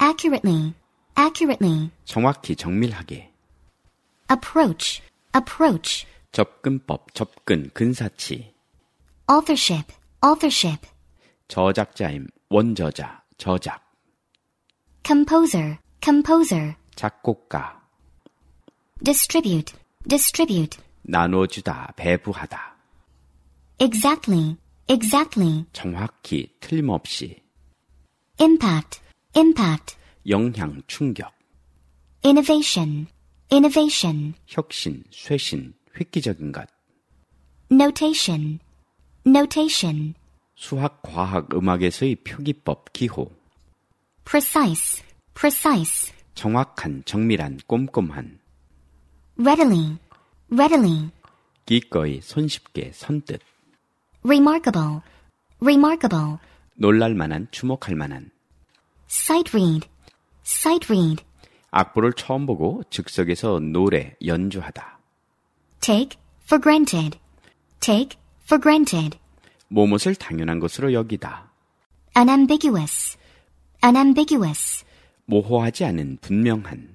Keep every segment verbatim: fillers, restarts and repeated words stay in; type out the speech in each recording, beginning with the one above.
accurately, accurately. 정확히 정밀하게. approach, approach. 접근법, 접근, 근사치. authorship, authorship. 저작자임, 원저자, 저작. composer, composer. 작곡가. distribute, distribute. 나눠주다, 배부하다. exactly, exactly. 정확히, 틀림없이. impact, impact. 영향, 충격. innovation, innovation. 혁신, 쇄신, 획기적인 것. notation, notation. 수학, 과학, 음악에서의 표기법, 기호. precise, precise. 정확한, 정밀한, 꼼꼼한. readily, readily. 기꺼이, 손쉽게, 선뜻. remarkable, remarkable. 놀랄만한, 주목할 만한. sight read, sight read. 악보를 처음 보고 즉석에서 노래, 연주하다. take for granted, take for granted. 뭐뭇을 당연한 것으로 여기다. unambiguous, unambiguous. 모호하지 않은, 분명한.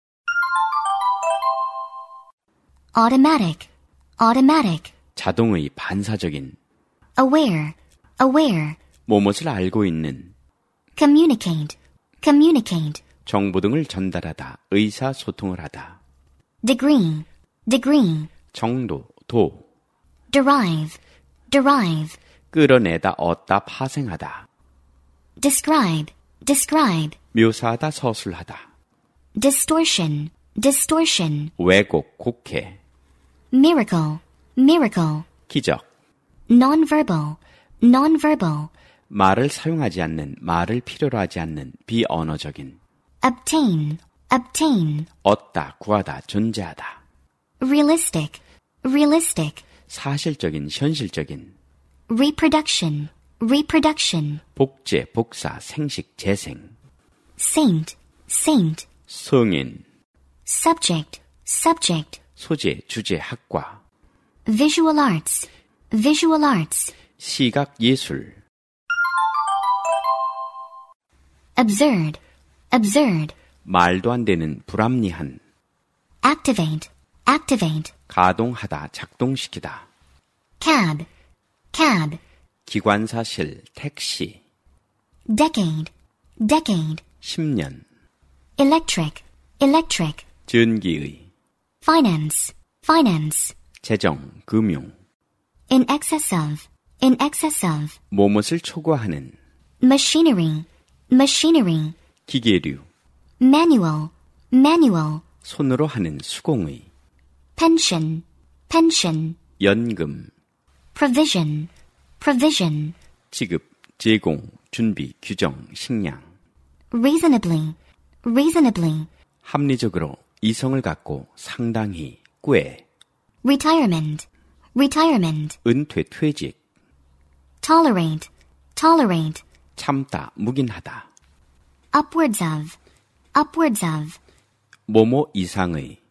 automatic, automatic. 자동의, 반사적인. aware, aware. 뭐뭇을 알고 있는. communicate, communicate. 정보 등을 전달하다, 의사소통을 하다. degree, degree. 정도, 도. derive, derive. 끌어내다, 얻다, 파생하다. describe, describe. 묘사하다, 서술하다. distortion, distortion. 왜곡, 곡해. miracle, miracle. 기적. nonverbal, nonverbal. 말을 사용하지 않는, 말을 필요로 하지 않는, 비언어적인. obtain, obtain. 얻다, 구하다, 존재하다. realistic, realistic. 사실적인, 현실적인. reproduction, reproduction. 복제, 복사, 생식, 재생. saint, saint. 성인. subject, subject. 소재, 주제, 학과. visual arts, visual arts. 시각, 예술. absurd, absurd. 말도 안 되는, 불합리한. activate, activate. 가동하다, 작동시키다. cab, cab. 기관사실, 택시. decade, decade. 십 년. electric, electric. 전기의. finance, finance. 재정, 금융. in excess of, in excess of. 뭐뭇을 초과하는. machinery, machinery. 기계류. manual, manual. 손으로 하는, 수공의. pension, pension. 연금. provision, provision. 지급, 제공, 준비, 규정, 식량. reasonably, reasonably. 합리적으로, 이성을 갖고, 상당히, 꽤. retirement, retirement. 은퇴, 퇴직. tolerate, tolerate. 참다, 묵인하다. upwards of, upwards of. 뭐뭐 이상의.